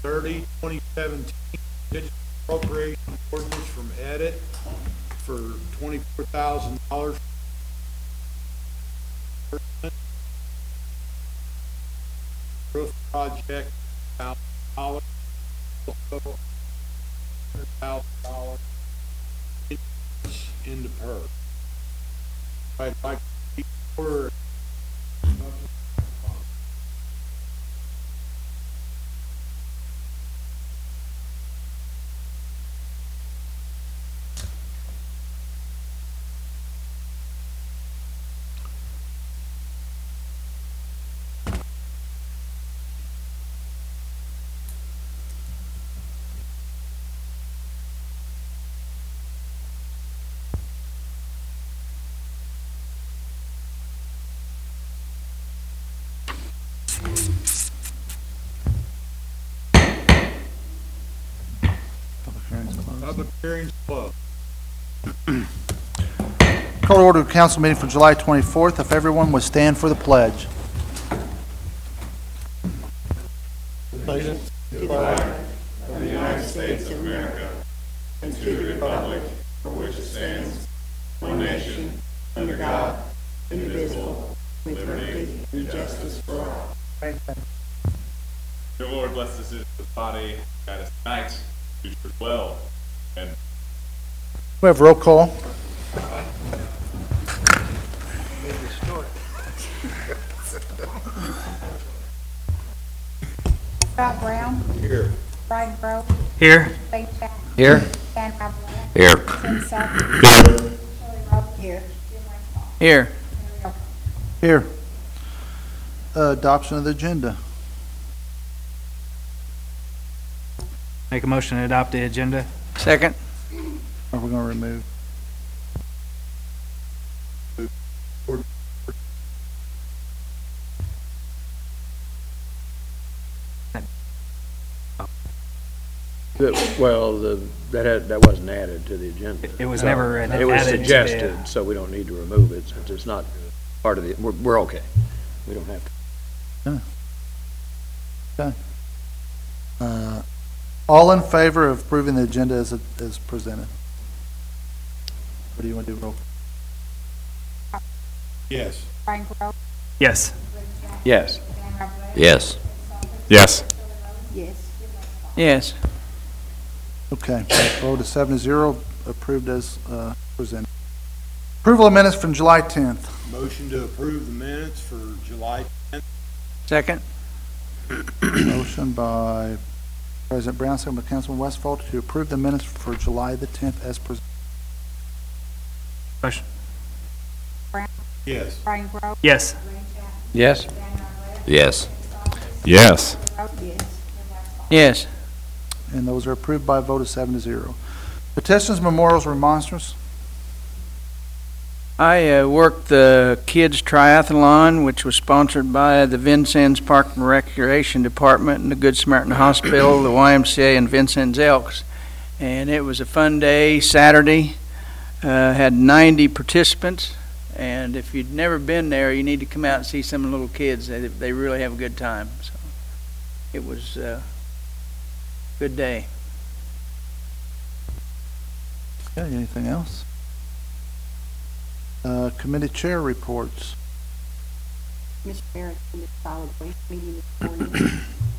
30, 2017, digital appropriation ordinance from Edit for $24,000. Roof project, $1,000. Also, $100,000 in the PERS. I'd like to keep order. Public hearings closed. Call to order a council meeting for July 24th. If everyone would stand for the pledge. Allegiance to the flag of the United States of America and to the republic for which it stands, one nation, under God, indivisible, with liberty and justice for all. Dear Lord, bless this is the body, guide us tonight, future well, and We have roll call. Scott Brown. Here. Brian Grove. Here. Wayne Chat. Here. Dan Robert. Here. Tim South. Here. Shirley Rhodes. Here. Jim Rainfall. Here. Here. Adoption of the agenda. Make a motion to adopt the agenda. Second. Are we going to remove? Well, that wasn't added to the agenda. It was never added. It was to the- suggested, so we don't need to remove it since it's not part of the, we're okay. We don't have to. Okay. All in favor of approving the agenda as presented? What do you want to do, roll? Yes. Brian Grove. Yes. Yes. Dan Robert. Yes. yes. Yes. Yes. Okay. Vote is 7-0, approved as presented. Approval of minutes from July 10th. Motion to approve the minutes for July 10th. Second. Motion by President Brown, second by Councilman Westfall to approve the minutes for July the 10th as presented. Question. Yes. Brian Grove. Yes. Wayne Chat. Yes. Dan Robert. Yes. Yes. Rhodes. Yes. Jim Rainfall. Yes. And those are approved by a vote of 7-0. Petitions, memorials, remonstrance. I worked the kids triathlon, which was sponsored by the Vincennes Park and Recreation Department and the Good Samaritan Hospital, the YMCA, and Vincennes Elks. And it was a fun day, Saturday. Had 90 participants. And if you'd never been there, you need to come out and see some of the little kids. They really have a good time. So it was a good day. Okay, anything else? Committee chair reports. Mr. Mayor, in the solid waste meeting this morning,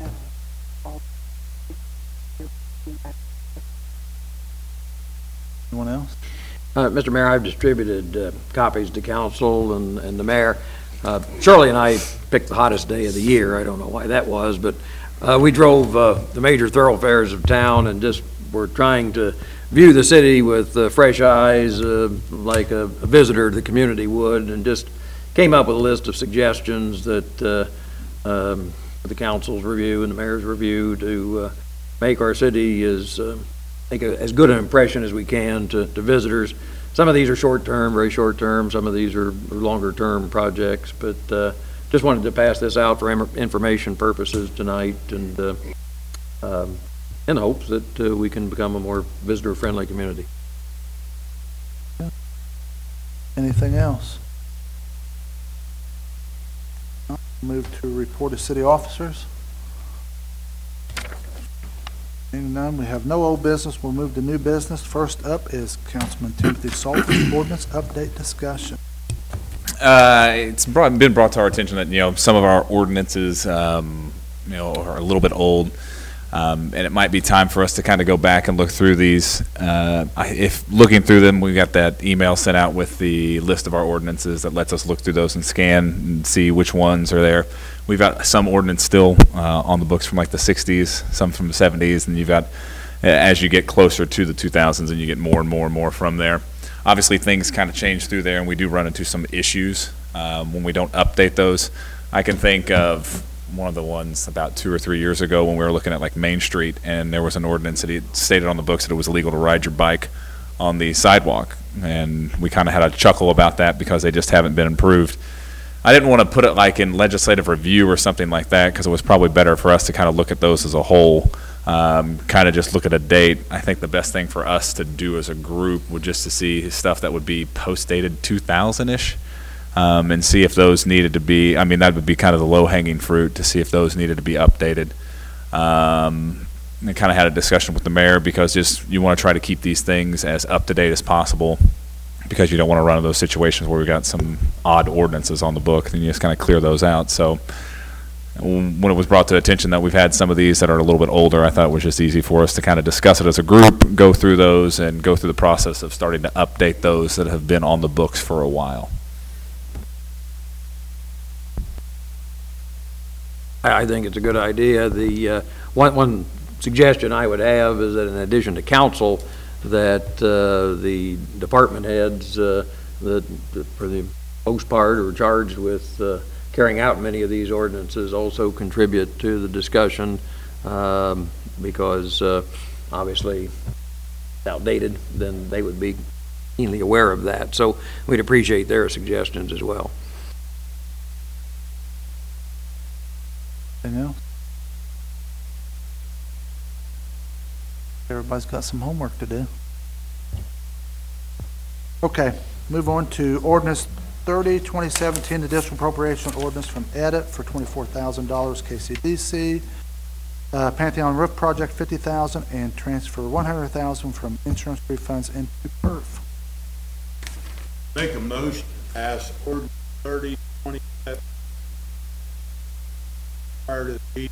Anyone else? Mr. Mayor, I've distributed copies to council and the mayor. Shirley and I picked the hottest day of the year. I don't know why that was, but we drove the major thoroughfares of town and just were trying to view the city with fresh eyes, like a visitor to the community would, and just came up with a list of suggestions that the council's review and the mayor's review to make our city make as good an impression as we can to visitors. Some of these are short-term, very short-term. Some of these are longer-term projects, but just wanted to pass this out for information purposes tonight, and in hopes that we can become a more visitor-friendly community. Anything else? Move to report of city officers. Seeing none, we have no old business. We'll move to new business. First up is Councilman Timothy Salter's ordinance update discussion. It's been brought to our attention that, some of our ordinances, are a little bit old. And it might be time for us to kind of go back and look through these. If looking through them, we got that email sent out with the list of our ordinances that lets us look through those and scan and see which ones are there. We've got some ordinance still on the books from like the 60s, some from the 70s, and you've got, as you get closer to the 2000s, and you get more and more and more from there. Obviously, things kind of change through there, and we do run into some issues when we don't update those. I can think of one of the ones about 2 or 3 years ago when we were looking at like Main Street, and there was an ordinance that it stated on the books that it was illegal to ride your bike on the sidewalk, and we kind of had a chuckle about that because they just haven't been improved. I didn't want to put it like in legislative review or something like that because it was probably better for us to kind of look at those as a whole, kind of just look at a date. I think the best thing for us to do as a group would just to see stuff that would be post-dated 2000-ish. And see if those needed to be, that would be kind of the low-hanging fruit to see if those needed to be updated. And kind of had a discussion with the mayor because you want to try to keep these things as up-to-date as possible because you don't want to run into those situations where we've got some odd ordinances on the book and you just kind of clear those out. So when it was brought to attention that we've had some of these that are a little bit older, I thought it was just easy for us to kind of discuss it as a group, go through those, and go through the process of starting to update those that have been on the books for a while. I think it's a good idea. The one suggestion I would have is that in addition to council, that the department heads that for the most part are charged with carrying out many of these ordinances also contribute to the discussion because obviously it's outdated, then they would be keenly aware of that. So we'd appreciate their suggestions as well. Anything else? Everybody's got some homework to do. Okay, move on to ordinance 30, 2017, additional appropriation ordinance from EDIT for $24,000 KCDC. Pantheon Roof Project, $50,000, and transfer $100,000 from insurance refunds into PERF. Make a motion to pass ordinance 30, 2017. Prior to the meeting.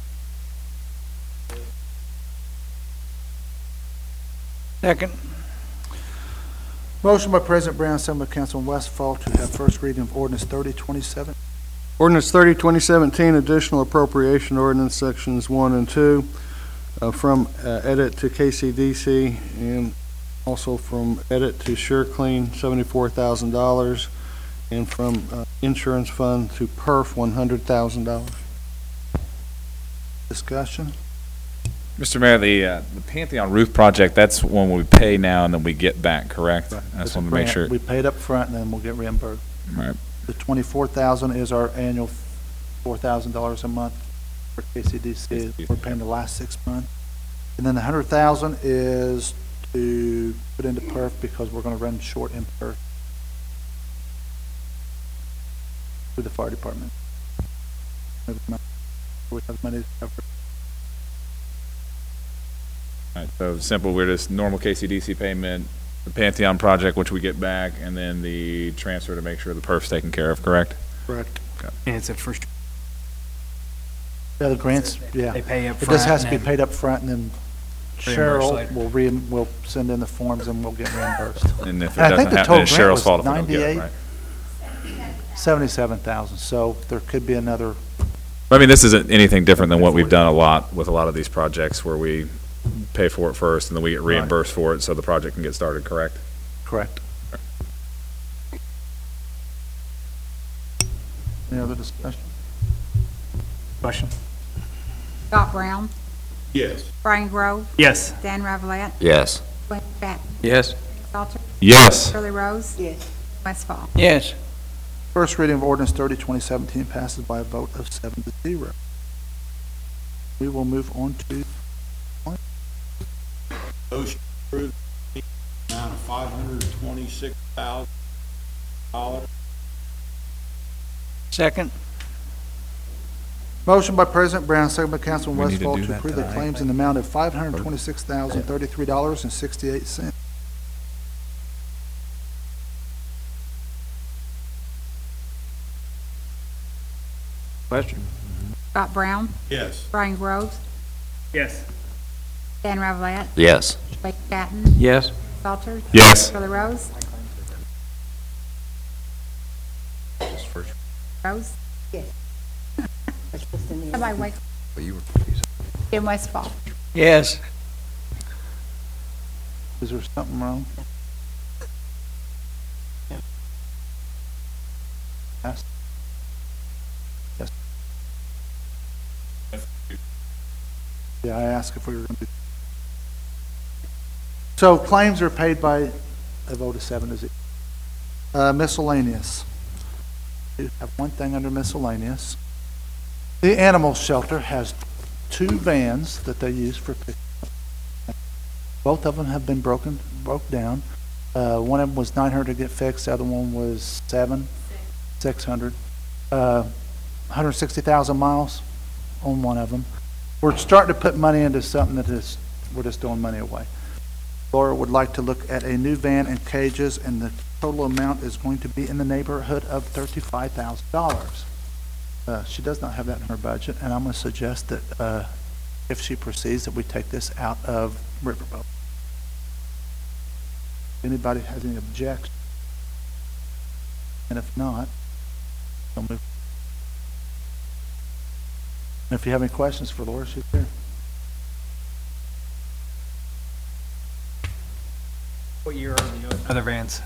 Second. Motion by President Brown, second by Councilman Westfall to have first reading of ordinance 30, 2017. Ordinance 30, 2017, additional appropriation ordinance sections 1 and 2 from EDIT to KCDC and also from EDIT to SureClean, $74,000, and from insurance fund to PERF, $100,000. Discussion? Mr. Mayor, the Pantheon Roof Project, that's one we pay now and then we get back, correct? Right. I It's just a want to make grant. sure. We paid up front and then we'll get reimbursed. Right. The $24,000 is our annual $4,000 a month for KCDC. We're paying the last 6 months. And then the $100,000 is to put into PERF because we're going to run short in PERF through the fire department. We have money to cover. All right, so simple, we're just normal KCDC payment, the Pantheon project, which we get back, and then the transfer to make sure the perf's taken care of, correct? Correct. And it's a first, Yeah, the grants, yeah. they pay up It front. just has to be and then paid up front and then reimbursed Cheryl later. will send in the forms and we'll get reimbursed. And if it And I think doesn't the happen, total it's grant Cheryl's was fault if we don't get it, 98. right? 77,000, so there could be another, I mean, this isn't anything different than what we've done a lot with a lot of these projects where we pay for it first and then we get reimbursed for it so the project can get started, correct? correct. Any other discussion? Question? Scott Brown, Yes. Brian Grove, Yes. Dan Ravelette, Yes. Glenn Patton, Yes. Salter, Yes. Shirley Rose, Yes. Westfall. Yes. First reading of ordinance 30, 2017 passes by a vote of 7-0. We will move on to Motion to approve the amount of $526,000. Second. Motion by President Brown, second by Councilman We need to Westfall do to that approve the tonight. claims in the amount of $526,033.68. Question? Scott Brown, Yes. Brian Groves, Yes. Dan Ravellette, Yes. Blake Patton, Yes. Salter, Yes. Charlie Rose, Rose, That's just in the- somebody wait, Jim Westfall. Yes. Is there something wrong? Yes. Yes. Yeah, I asked if we were going to do. So claims are paid by a vote of 7 to 0. Miscellaneous. We have one thing under miscellaneous. The animal shelter has 2 vans that they use for picking up. Both of them have been broke down. One of them was $900 to get fixed. The other one was $600. 160,000 miles on one of them. We're starting to put money into something that is, we're just throwing money away. Laura would like to look at a new van and cages, and the total amount is going to be in the neighborhood of $35,000. She does not have that in her budget, and I'm going to suggest that if she proceeds, that we take this out of Riverboat. Anybody has any objection? And if not, I'll move. And if you have any questions for Laura, she's here. What year are the other vans?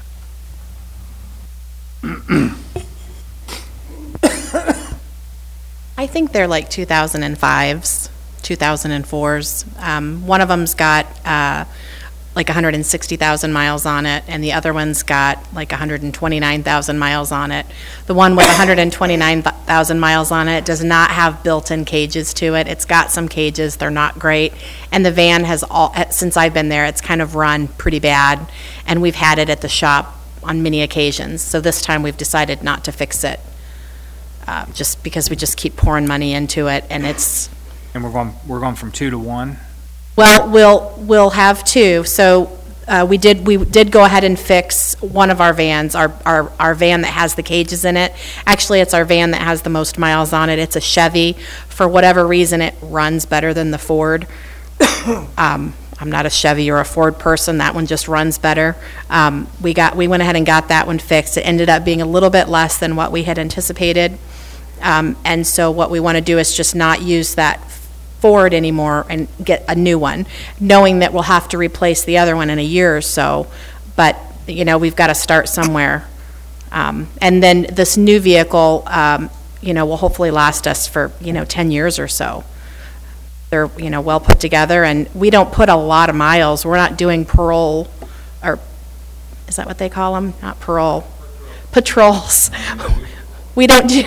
I think they're like 2005s, 2004s. One of them's got like 160,000 miles on it, and the other one's got like 129,000 miles on it. The one with 129,000 miles on it does not have built-in cages to it. It's got some cages, they're not great. And the van has since I've been there, it's kind of run pretty bad, and we've had it at the shop on many occasions. So this time we've decided not to fix it, just because we just keep pouring money into it, and it's. And we're going from 2 to 1? Well, we'll have 2. So we did go ahead and fix one of our vans, our van that has the cages in it. Actually, it's our van that has the most miles on it. It's a Chevy. For whatever reason, it runs better than the Ford. I'm not a Chevy or a Ford person. That one just runs better. We went ahead and got that one fixed. It ended up being a little bit less than what we had anticipated. And so what we want to do is just not use that Ford anymore and get a new one, knowing that we'll have to replace the other one in a year or so. But, we've got to start somewhere. And then this new vehicle, will hopefully last us for, 10 years or so. They're, well put together, and we don't put a lot of miles. We're not doing parole, or is that what they call them? Not parole. Patrols. We don't do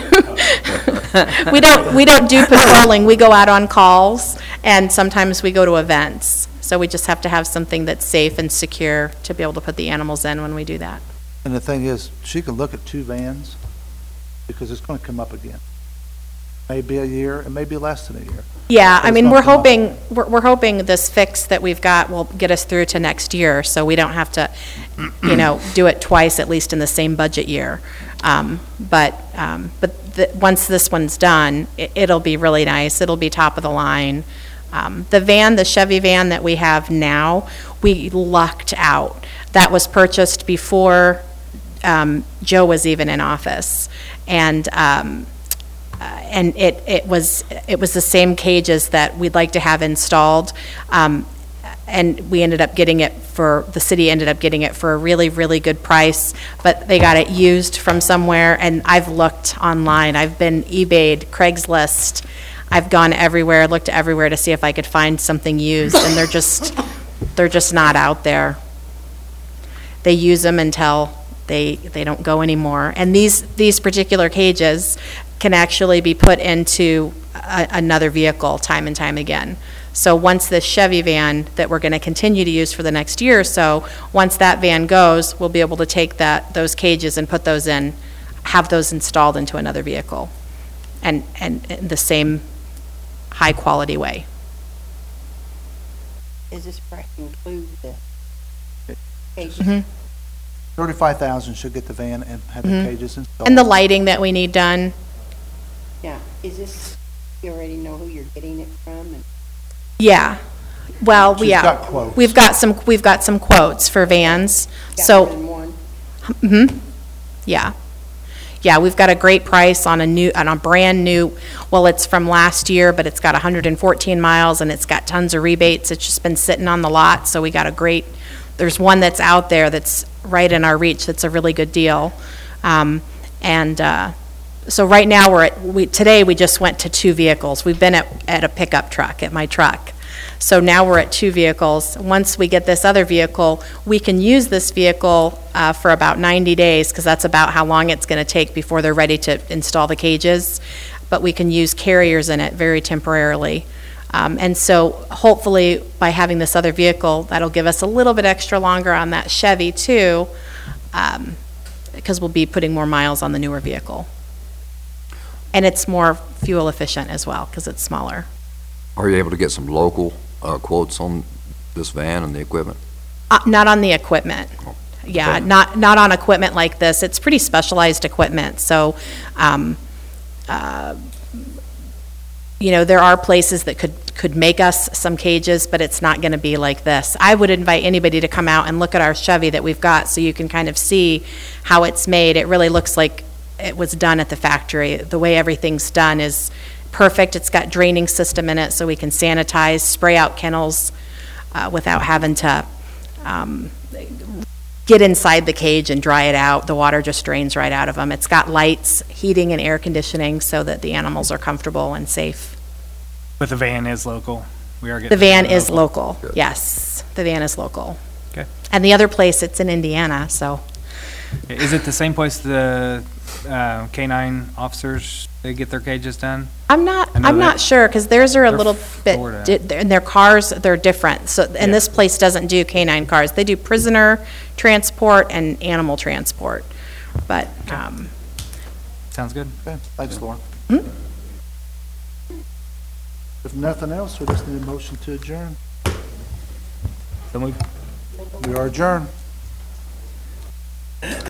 we don't do patrolling. We go out on calls, and sometimes we go to events. So we just have to have something that's safe and secure to be able to put the animals in when we do that. And the thing is, she can look at 2 vans, because it's going to come up again. Maybe a year, it may be less than a year. Yeah, But I it's mean, gonna we're come up. hoping we're hoping this fix that we've got will get us through to next year, so we don't have to, do it twice, at least in the same budget year. But once this one's done, it'll be really nice. It'll be top of the line. The Chevy van that we have now, we lucked out. That was purchased before Joe was even in office, and it was the same cages that we'd like to have installed. And we ended up getting it the city ended up getting it for a really, really good price, but they got it used from somewhere, and I've looked online. I've been eBayed, Craigslist. I've gone everywhere, looked everywhere to see if I could find something used, and they're just not out there. They use them until they don't go anymore. And these particular cages can actually be put into another vehicle time and time again. So once this Chevy van that we're going to continue to use for the next year or so, once that van goes, we'll be able to take those cages and put those in, have those installed into another vehicle. and in the same high-quality way. Is this price include the cages? Mhm. 35,000 should get the van and have the Mhm. cages installed. And the lighting that we need done. Now, is this, you already know who you're getting it from? And Yeah. Well, She's yeah. got quotes. We've got some quotes for vans. got So, more than one? yeah. Yeah, we've got a great price on a brand new, well, it's from last year, but it's got 114 miles and it's got tons of rebates. It's just been sitting on the lot, so we got a great, there's one that's out there that's right in our reach that's a really good deal. So right now today we just went to 2 vehicles. We've been at a pickup truck, at my truck. So now we're at 2 vehicles. Once we get this other vehicle, we can use this vehicle for about 90 days, because that's about how long it's going to take before they're ready to install the cages. But we can use carriers in it very temporarily. And so hopefully by having this other vehicle, that'll give us a little bit extra longer on that Chevy too, because we'll be putting more miles on the newer vehicle. And it's more fuel efficient as well, because it's smaller. Are you able to get some local quotes on this van and the equipment? Not on the equipment. Yeah, not on equipment like this. It's pretty specialized equipment, so, there are places that could make us some cages, but it's not gonna be like this. I would invite anybody to come out and look at our Chevy that we've got, so you can kind of see how it's made. It really looks like it was done at the factory. The way everything's done is perfect. It's got draining system in it, so we can sanitize, spray out kennels without having to get inside the cage and dry it out. The water just drains right out of them. It's got lights, heating, and air conditioning so that the animals are comfortable and safe. But the van is local. We are getting. The van is local, yes. The van is local. Okay. And the other place, it's in Indiana, so. Is it the same place the K-9 officers, they get their cages done? I'm not sure, because theirs are a They're little Florida. bit, and their cars, they're different. So, and Yeah. this place doesn't do K-9 cars. They do prisoner transport and animal transport. But, Sounds good. Okay, thanks, Lauren. Hmm? If nothing else, we just need a motion to adjourn. So move. We are adjourned.